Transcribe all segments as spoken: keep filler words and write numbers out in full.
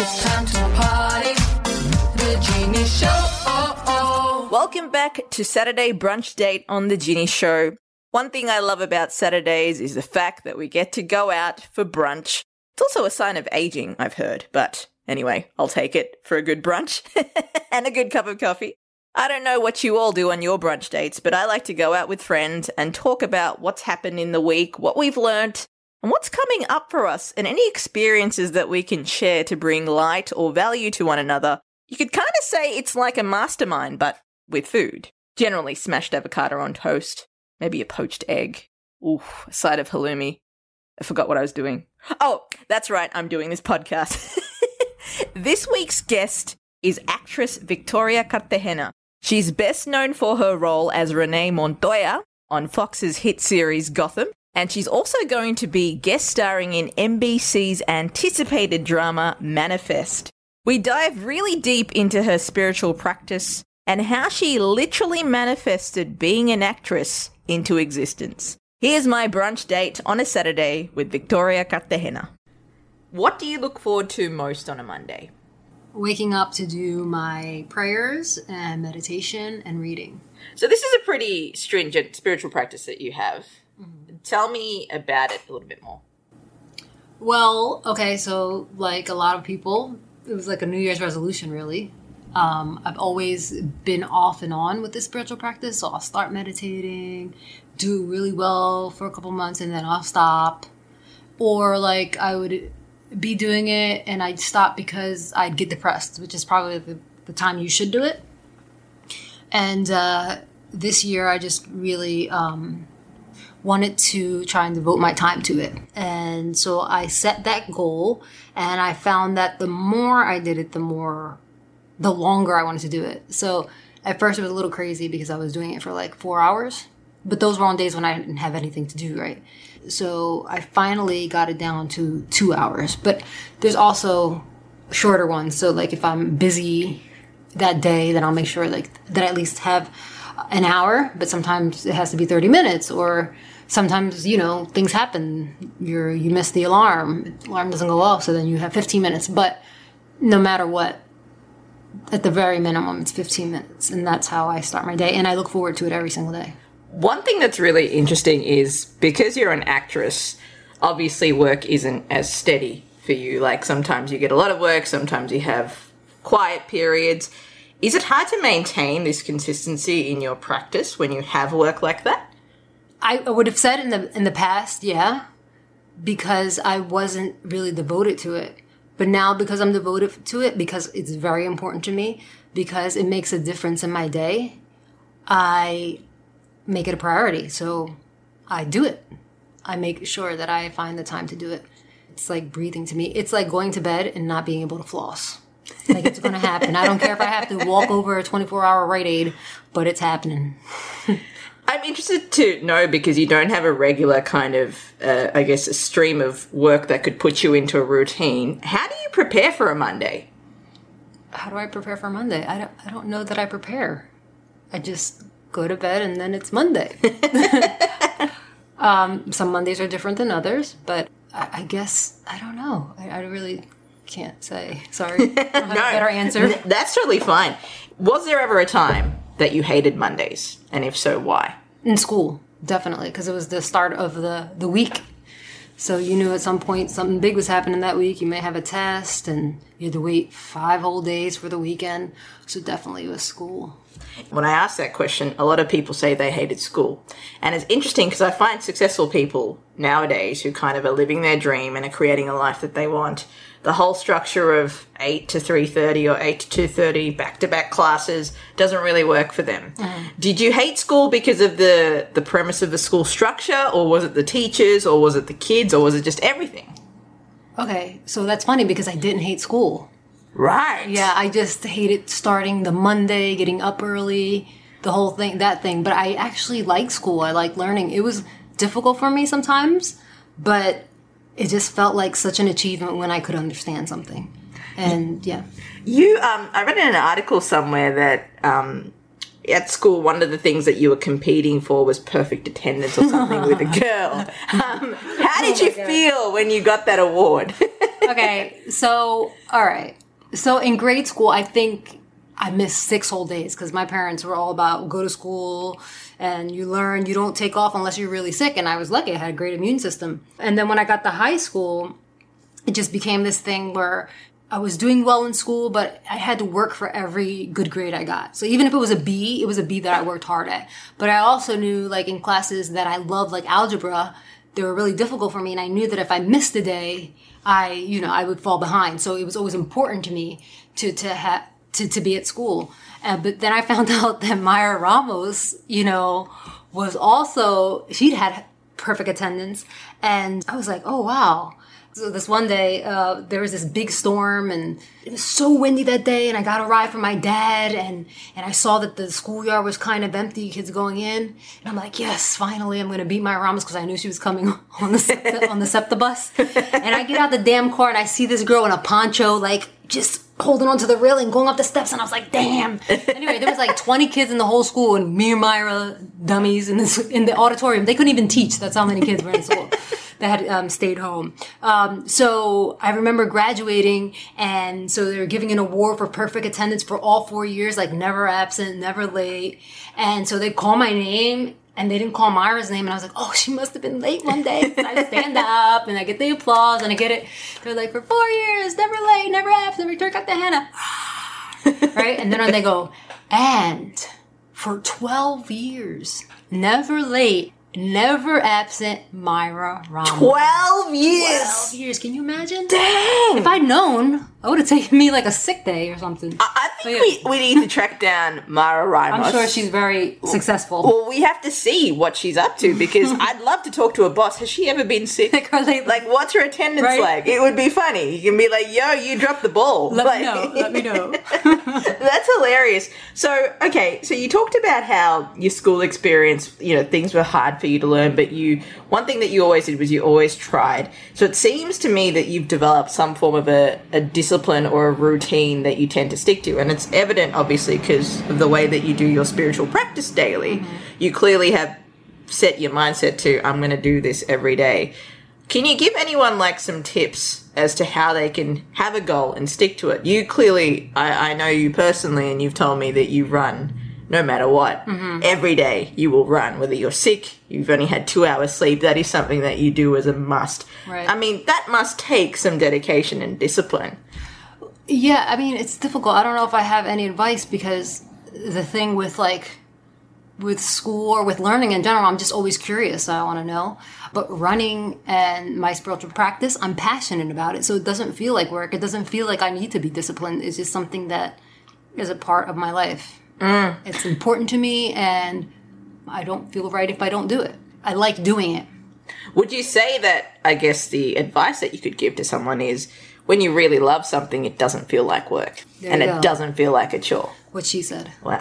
It's time to party. The Jeannie Show. Oh, oh. Welcome back to Saturday Brunch Date on The Jeannie Show. One thing I love about Saturdays is the fact that we get to go out for brunch. It's also a sign of aging, I've heard, but anyway, I'll take it for a good brunch and a good cup of coffee. I don't know what you all do on your brunch dates, but I like to go out with friends and talk about what's happened in the week, what we've learnt, and what's coming up for us, and any experiences that we can share to bring light or value to one another. You could kind of say it's like a mastermind, but with food. Generally smashed avocado on toast, maybe a poached egg, ooh, a side of halloumi. I forgot what I was doing. Oh, that's right, I'm doing this podcast. This week's guest is actress Victoria Cartagena. She's best known for her role as Renee Montoya on Fox's hit series Gotham, and she's also going to be guest starring in N B C's anticipated drama Manifest. We dive really deep into her spiritual practice and how she literally manifested being an actress into existence. Here's my brunch date on a Saturday with Victoria Cartagena. What do you look forward to most on a Monday? Waking up to do my prayers and meditation and reading. So this is a pretty stringent spiritual practice that you have. Mm-hmm. Tell me about it a little bit more. Well, okay, so like a lot of people, it was like a New Year's resolution, really. Um, I've always been off and on with this spiritual practice, so I'll start meditating, do really well for a couple months, and then I'll stop. Or like I would be doing it and I'd stop because I'd get depressed, which is probably the, the time you should do it. And uh, this year I just really um, wanted to try and devote my time to it. And so I set that goal, and I found that the more I did it, the more, the longer I wanted to do it. So at first it was a little crazy because I was doing it for like four hours, but those were on days when I didn't have anything to do, right? So I finally got it down to two hours, but there's also shorter ones. So like if I'm busy that day, then I'll make sure like that I at least have an hour, but sometimes it has to be thirty minutes, or sometimes, you know, things happen. You're, you miss the alarm, alarm doesn't go off. So then you have fifteen minutes, but no matter what, at the very minimum, it's fifteen minutes. And that's how I start my day. And I look forward to it every single day. One thing that's really interesting is because you're an actress, obviously work isn't as steady for you. Like sometimes you get a lot of work, sometimes you have quiet periods. Is it hard to maintain this consistency in your practice when you have work like that? I would have said in the in the past, yeah, because I wasn't really devoted to it. But now because I'm devoted to it, because it's very important to me, because it makes a difference in my day, I make it a priority. So I do it. I make sure that I find the time to do it. It's like breathing to me. It's like going to bed and not being able to floss. Like it's going to happen. I don't care if I have to walk over a twenty-four hour Rite Aid, but it's happening. I'm interested to know, because you don't have a regular kind of, uh, I guess, a stream of work that could put you into a routine. How do you prepare for a Monday? How do I prepare for Monday? I don't, I don't know that I prepare. I just go to bed and then it's Monday. um, some Mondays are different than others, but I, I guess, I don't know. I, I really can't say. Sorry. I don't have No, a better answer. That's totally fine. Was there ever a time that you hated Mondays? And if so, why? In school, definitely, because it was the start of the, the week. So you knew at some point something big was happening that week. You may have a test, and you had to wait five whole days for the weekend. So definitely it was school. When I ask that question, a lot of people say they hated school. And it's interesting because I find successful people nowadays who kind of are living their dream and are creating a life that they want. The whole structure of eight to three thirty or eight to two thirty back-to-back classes doesn't really work for them. Mm. Did you hate school because of the, the premise of the school structure, or was it the teachers, or was it the kids, or was it just everything? Okay, so that's funny because I didn't hate school. Right. Yeah, I just hated starting the Monday, getting up early, the whole thing, that thing. But I actually like school. I like learning. It was difficult for me sometimes, but it just felt like such an achievement when I could understand something. And yeah. You, um, I read in an article somewhere that um, at school, one of the things that you were competing for was perfect attendance or something with a girl. Um, how did you feel when you got that award? Okay, so, all right. So in grade school, I think I missed six whole days because my parents were all about go to school and you learn, you don't take off unless you're really sick. And I was lucky, I had a great immune system. And then when I got to high school, it just became this thing where I was doing well in school, but I had to work for every good grade I got. So even if it was a B, it was a B that I worked hard at. But I also knew, like, in classes that I loved, like algebra, they were really difficult for me. And I knew that if I missed a day, I, you know, I would fall behind. So it was always important to me to, to have, to, to be at school. Uh, but then I found out that Myra Ramos, you know, was also, she'd had perfect attendance. And I was like, oh, wow. So this one day, uh, there was this big storm and it was so windy that day and I got a ride from my dad and, and I saw that the schoolyard was kind of empty, kids going in. And I'm like, yes, finally I'm going to beat my Ramos because I knew she was coming on the SEPTA, on the SEPTA bus. And I get out the damn car and I see this girl in a poncho, like just holding onto the railing, going up the steps. And I was like, damn. Anyway, there was like twenty kids in the whole school and me and Myra dummies in, this, in the auditorium. They couldn't even teach. That's how many kids were in school that had um, stayed home. Um, so I remember graduating, and so they were giving an award for perfect attendance for all four years, like never absent, never late. And so they call my name, and they didn't call Myra's name, and I was like, oh, she must have been late one day. And I stand up, and I get the applause, and I get it. They're like, for four years, never late, never absent, return got the Hannah. Right? And then they go, and for twelve years, never late, never absent, Myra Ramos. Twelve years! Twelve years. Can you imagine? Dang! If I'd known, I would have taken me like a sick day or something. I, I think But yeah. we, we need to track down Myra Ramos. I'm sure she's very successful. Well, we have to see what she's up to because I'd love to talk to a boss. Has she ever been sick? Like, are they- Like, what's her attendance Right? like? It would be funny. You can be like, yo, you dropped the ball. Let Like- me know. Let me know. That's hilarious. So, okay, so you talked about how your school experience, you know, things were hard for you to learn, but you, one thing that you always did was you always tried. So it seems to me that you've developed some form of a, a discipline or a routine that you tend to stick to. And it's evident, obviously, because of the way that you do your spiritual practice daily. Mm-hmm. You clearly have set your mindset to, I'm going to do this every day. Can you give anyone like some tips as to how they can have a goal and stick to it? You clearly, I, I know you personally, and you've told me that you run no matter what. Mm-hmm. Every day you will run, whether you're sick, you've only had two hours sleep. That is something that you do as a must. Right. I mean, that must take some dedication and discipline. Yeah, I mean, it's difficult. I don't know if I have any advice because the thing with like, with school or with learning in general, I'm just always curious. So I want to know. But running and my spiritual practice, I'm passionate about it. So it doesn't feel like work. It doesn't feel like I need to be disciplined. It's just something that is a part of my life. Mm. It's important to me and I don't feel right if I don't do it. I like doing it. Would you say that, I guess, the advice that you could give to someone is when you really love something, it doesn't feel like work. There and you it go. doesn't feel like a chore. What she said. Wow.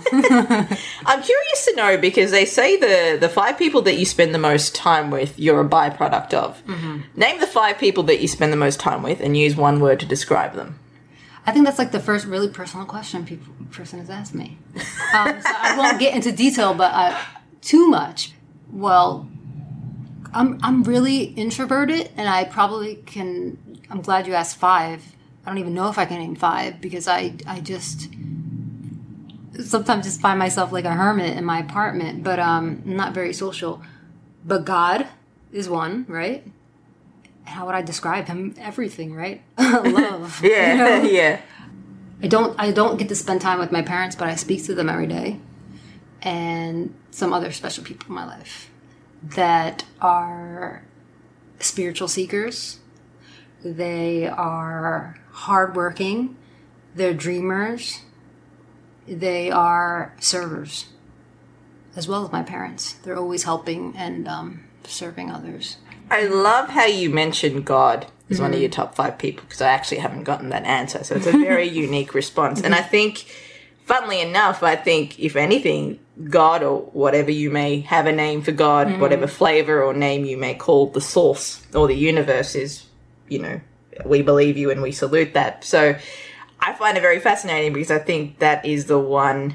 I'm curious to know because they say the, the five people that you spend the most time with, you're a byproduct of. Mm-hmm. Name the five people that you spend the most time with and use one word to describe them. I think that's like the first really personal question people person has asked me. Um, so I won't get into detail, but uh, too much. Well, I'm I'm really introverted, and I probably can. I'm glad you asked five. I don't even know if I can name five because I I just sometimes just find myself like a hermit in my apartment, but um, I'm not very social. But God is one, right? How would I describe him? Everything, right? Love. Yeah, you know? yeah. I don't I don't get to spend time with my parents, but I speak to them every day. And some other special people in my life that are spiritual seekers. They are hardworking. They're dreamers. They are servers, as well as my parents. They're always helping and um, serving others. I love how you mentioned God as mm-hmm. one of your top five people because I actually haven't gotten that answer. So it's a very unique response. Mm-hmm. And I think, funnily enough, I think, if anything, God or whatever you may have a name for God, mm-hmm. whatever flavor or name you may call the source or the universe is, you know, we believe you and we salute that. So I find it very fascinating because I think that is the one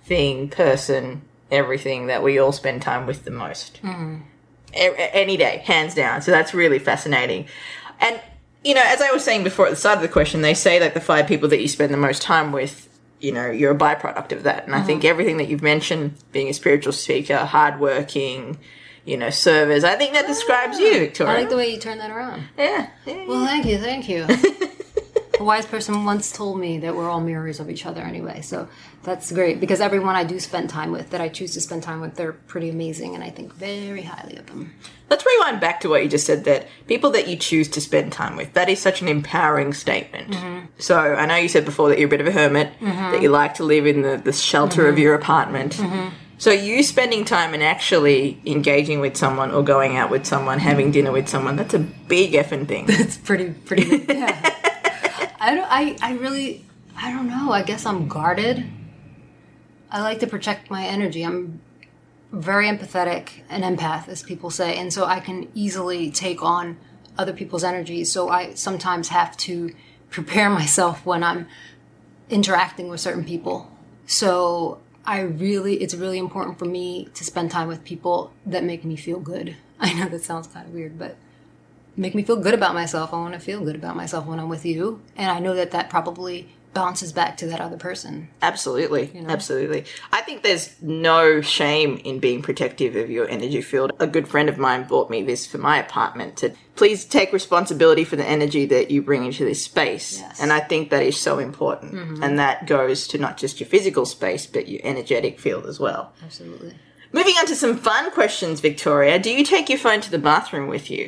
thing, person, everything that we all spend time with the most. Mm. A- any day, hands down. So that's really fascinating. And, you know, as I was saying before at the start of the question, they say that the five people that you spend the most time with, you know, you're a byproduct of that. And mm-hmm. I think everything that you've mentioned, being a spiritual speaker, hardworking, you know, servers, I think that describes you, Victoria. I like the way you turn that around. Yeah. yeah well, thank you, thank you. A wise person once told me that we're all mirrors of each other anyway, so that's great, because everyone I do spend time with, that I choose to spend time with, they're pretty amazing, and I think very highly of them. Let's rewind back to what you just said, that people that you choose to spend time with, that is such an empowering statement. Mm-hmm. So I know you said before that you're a bit of a hermit, mm-hmm. that you like to live in the, the shelter mm-hmm. of your apartment. Mm-hmm. So you spending time and actually engaging with someone or going out with someone, having dinner with someone, that's a big effing thing. That's pretty, pretty big, yeah. I, don't, I, I really, I don't know. I guess I'm guarded. I like to protect my energy. I'm very empathetic, an empath, as people say. And so I can easily take on other people's energy. So I sometimes have to prepare myself when I'm interacting with certain people. So I really, it's really important for me to spend time with people that make me feel good. I know that sounds kind of weird, but make me feel good about myself. I want to feel good about myself when I'm with you. And I know that that probably bounces back to that other person. Absolutely. You know? Absolutely. I think there's no shame in being protective of your energy field. A good friend of mine bought me this for my apartment to please take responsibility for the energy that you bring into this space. Yes. And I think that is so important. Mm-hmm. And that goes to not just your physical space, but your energetic field as well. Absolutely. Moving on to some fun questions, Victoria. Do you take your phone to the bathroom with you?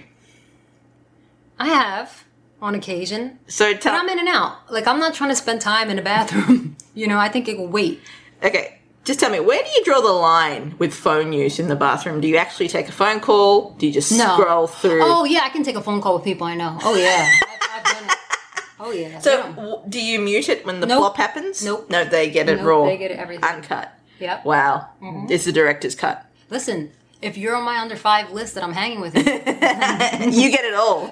I have, on occasion. So tell- But I'm in and out. Like, I'm not trying to spend time in a bathroom. You know, I think it will wait. Okay, just tell me, where do you draw the line with phone use in the bathroom? Do you actually take a phone call? Do you just no. scroll through? Oh, yeah, I can take a phone call with people I know. Oh, yeah. I've, I've done it. Oh, yeah. So, w- do you mute it when the nope. plop happens? Nope. No, they get it nope, raw. They get it everything. Uncut. Yep. Wow. Mm-hmm. It's the director's cut. Listen, if you're on my under five list that I'm hanging with, you, you get it all.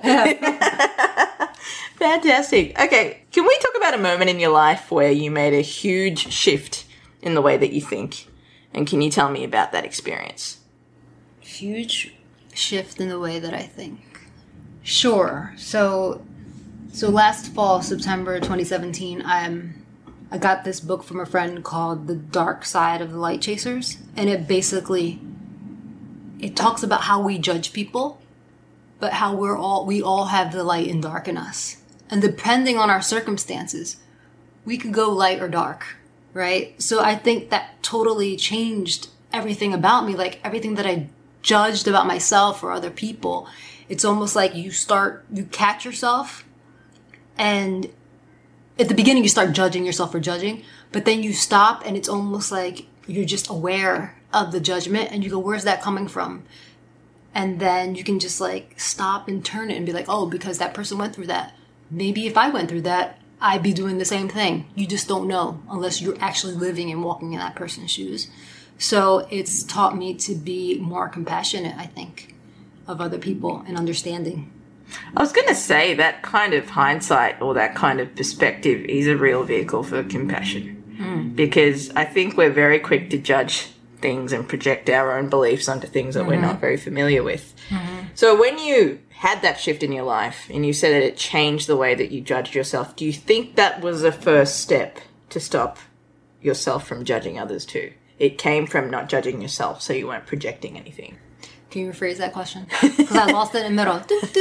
Fantastic. Okay, can we talk about a moment in your life where you made a huge shift in the way that you think? And can you tell me about that experience? Huge shift in the way that I think. Sure. So, so last fall, September twenty seventeen, I'm. I got this book from a friend called The Dark Side of the Light Chasers, and it basically, it talks about how we judge people, but how we're all, we all have the light and dark in us. And depending on our circumstances, we could go light or dark, right? So I think that totally changed everything about me, like everything that I judged about myself or other people. It's almost like you start, you catch yourself, and at the beginning you start judging yourself for judging, but then you stop and it's almost like you're just aware of the judgment and you go, where's that coming from? And then you can just like stop and turn it and be like, oh, because that person went through that. Maybe if I went through that, I'd be doing the same thing. You just don't know unless you're actually living and walking in that person's shoes. So it's taught me to be more compassionate, I think, of other people and understanding. I was going to say that kind of hindsight or that kind of perspective is a real vehicle for compassion. Mm. Because I think we're very quick to judge things and project our own beliefs onto things that mm-hmm. we're not very familiar with. Mm-hmm. So when you had that shift in your life and you said that it changed the way that you judged yourself, do you think that was the first step to stop yourself from judging others too? It came from not judging yourself, so you weren't projecting anything. Can you rephrase that question? Because I lost it in the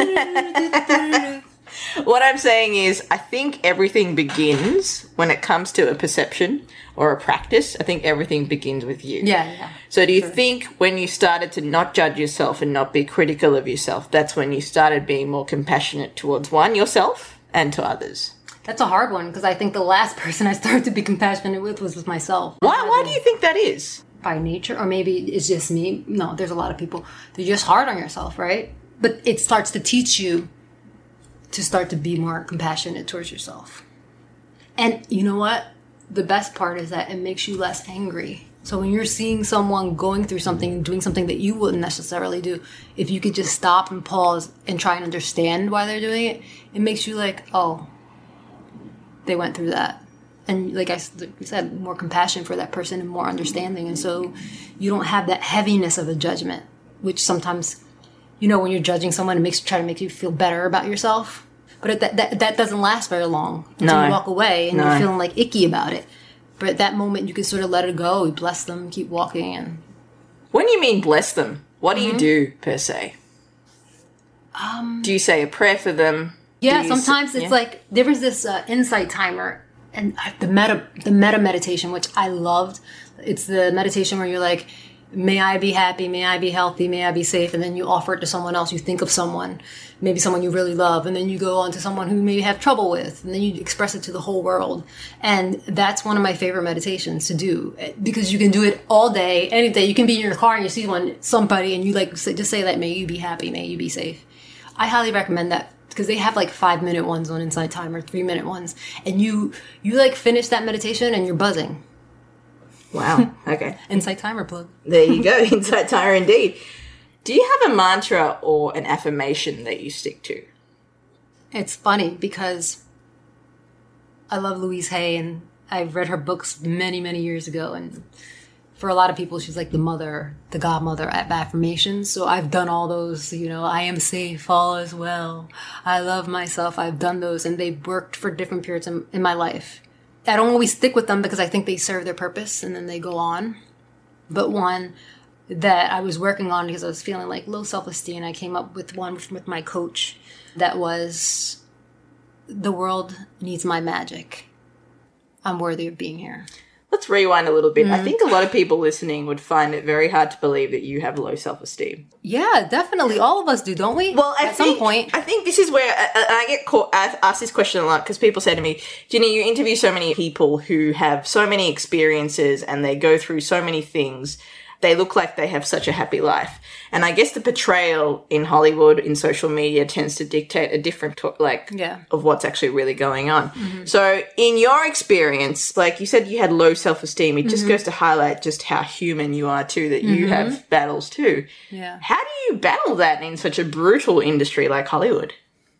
middle. What I'm saying is, I think everything begins when it comes to a perception or a practice. I think everything begins with you. Yeah, yeah. So do you sure. think when you started to not judge yourself and not be critical of yourself, that's when you started being more compassionate towards, one, yourself and to others? That's a hard one, because I think the last person I started to be compassionate with was with myself. Why, why do you think that is? By nature, or maybe it's just me. No, there's a lot of people. They're just hard on yourself, right? But it starts to teach you to start to be more compassionate towards yourself. And you know what? The best part is that it makes you less angry. So when you're seeing someone going through something, doing something that you wouldn't necessarily do, if you could just stop and pause and try and understand why they're doing it, it makes you like, oh, they went through that. And like I s- like you said, more compassion for that person and more understanding. And so you don't have that heaviness of a judgment, which sometimes, you know, when you're judging someone, it makes try to make you feel better about yourself. But it, that, that that doesn't last very long until No. you walk away and No. you're feeling like icky about it. But at that moment, you can sort of let it go. You bless them, keep walking, and When you mean bless them, what do you do per se? Um, do you say a prayer for them? yeah. Do you s- Sometimes it's yeah. like there was this uh, insight timer, and I- the meta the meta meditation, which I loved. It's the meditation where you're like, may I be happy, may I be healthy, may I be safe, and then you offer it to someone else. You think of someone, maybe someone you really love, and then you go on to someone who maybe have trouble with, and then you express it to the whole world. And that's one of my favorite meditations to do, because you can do it all day, any day. You can be in your car and you see one somebody, and you like say, just say that, may you be happy, may you be safe. I highly recommend that, because they have like five minute ones on Insight Timer, three minute ones, and you you like finish that meditation and you're buzzing. Wow. Okay. Insight Timer plug. There you go. Insight Timer indeed. Do you have a mantra or an affirmation that you stick to? It's funny because I love Louise Hay, and I've read her books many, many years ago. And for a lot of people, she's like the mother, the godmother of affirmations. So I've done all those, you know, I am safe, all is well. I love myself. I've done those, and they've worked for different periods in, in my life. I don't always stick with them because I think they serve their purpose and then they go on. But one that I was working on because I was feeling like low self-esteem, I came up with one with, with my coach that was, the world needs my magic. I'm worthy of being here. Let's rewind a little bit. I think a lot of people listening would find it very hard to believe that you have low self-esteem. Yeah, definitely. All of us do, don't we? Well, I At think, some point. I think this is where I, I get caught, I ask this question a lot because people say to me, Ginny, you interview so many people who have so many experiences and they go through so many things. They look like they have such a happy life. And I guess the portrayal in Hollywood, in social media, tends to dictate a different, to- like, Yeah. of what's actually really going on. So in your experience, like you said, you had low self-esteem. It just goes to highlight just how human you are too, that you have battles too. Yeah. How do you battle that in such a brutal industry like Hollywood?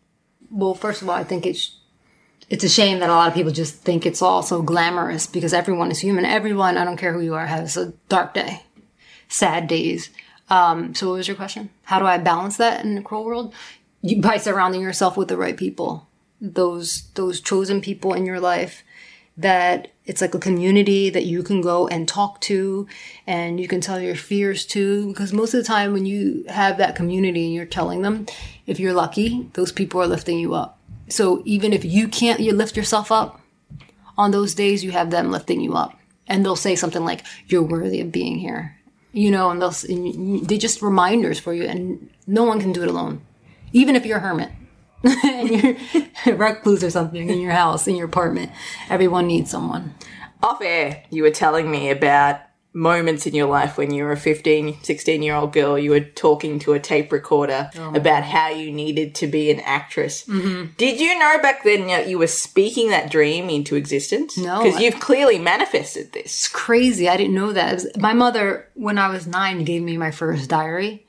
Well, first of all, I think it's it's a shame that a lot of people just think it's all so glamorous, because everyone is human. Everyone, I don't care who you are, has a dark day, sad days. Um, so what was your question? How do I balance that in the cruel world? You, by surrounding yourself with the right people, those those chosen people in your life, that it's like a community that you can go and talk to and you can tell your fears to. Because most of the time when you have that community and you're telling them, if you're lucky, those people are lifting you up. So even if you can't you lift yourself up, on those days you have them lifting you up. And they'll say something like, you're worthy of being here. You know, and they'll, and you, they're just reminders for you, and no one can do it alone. Even if you're a hermit and you're a recluse or something in your house, in your apartment, everyone needs someone. Off air, you were telling me about moments in your life when you were a fifteen, sixteen-year-old girl. You were talking to a tape recorder Oh. about how you needed to be an actress. Mm-hmm. Did you know back then that you were speaking that dream into existence? No, Because I- you've clearly manifested this. It's crazy. I didn't know that. It was, my mother, when I was nine, gave me my first diary.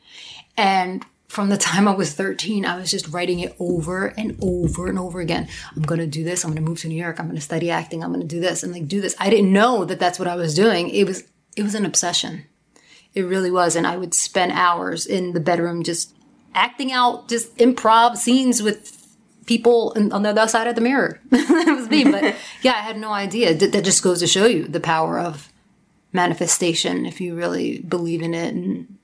And from the time I was thirteen, I was just writing it over and over and over again. I'm going to do this. I'm going to move to New York. I'm going to study acting. I'm going to do this and like do this. I didn't know that that's what I was doing. It was, it was an obsession. It really was. And I would spend hours in the bedroom just acting out, just improv scenes with people in, on the other side of the mirror. That was me. But yeah, I had no idea. That, that just goes to show you the power of manifestation if you really believe in it. And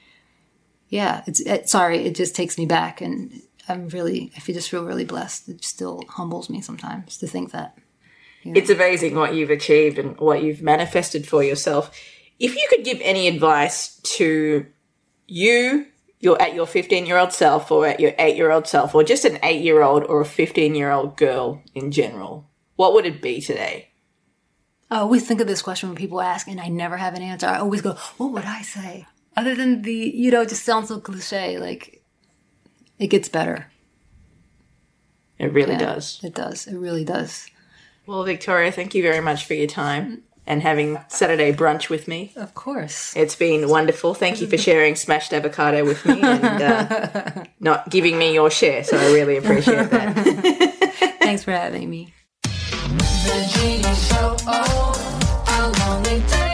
yeah, it's it, sorry, it just takes me back. And I'm really, I feel, just feel really blessed. It still humbles me sometimes to think that. It's amazing what you've achieved and what you've manifested for yourself. If you could give any advice to you, your at your fifteen-year-old self or at your eight-year-old self, or just an eight-year-old or a fifteen-year-old girl in general, what would it be today? I always think of this question when people ask, and I never have an answer. I always go, what would I say? Other than the, you know, it just sounds so cliche. Like, it gets better. It really Yeah, does. It does. It really does. Well, Victoria, thank you very much for your time and having Saturday brunch with me. Of course. It's been wonderful. Thank you for sharing smashed avocado with me and uh, not giving me your share. So I really appreciate that. Thanks for having me. The Genie Show. Oh, how long it takes.